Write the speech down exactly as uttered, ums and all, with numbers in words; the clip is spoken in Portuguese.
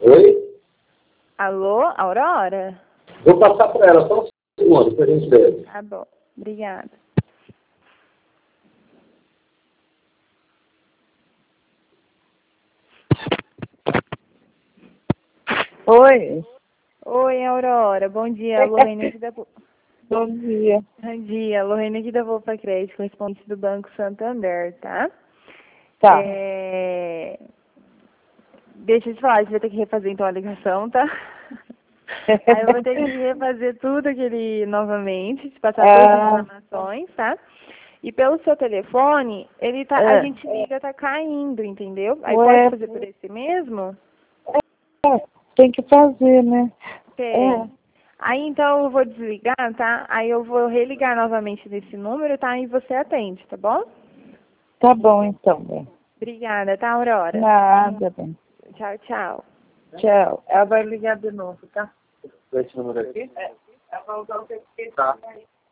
Oi? Alô, Aurora? Vou passar para ela, só um segundo, depois a gente vê. Tá bom, obrigada. Oi. Oi, Aurora, bom dia, Lorena aqui da... Bom dia. Bom dia, Lorena aqui da Volpa Crédito, correspondente do Banco Santander, tá? Tá. É... Deixa eu te falar, a gente vai ter que refazer então a ligação, tá? Aí eu vou ter que refazer tudo aquele novamente, te passar todas as Ah. informações, tá? E pelo seu telefone, ele tá, É. a gente liga, tá caindo, entendeu? Aí Ué. pode fazer por esse mesmo? É, tem que fazer, né? Tem. É. Aí então eu vou desligar, tá? Aí eu vou religar novamente desse número, tá? E você atende, tá bom? Tá bom, então, bem. Obrigada, tá, Aurora? Nada, bem. Tchau, tchau. Tchau. Ela vai ligar de novo, tá? Esse número aqui? É. Ela vai usar o que Tá.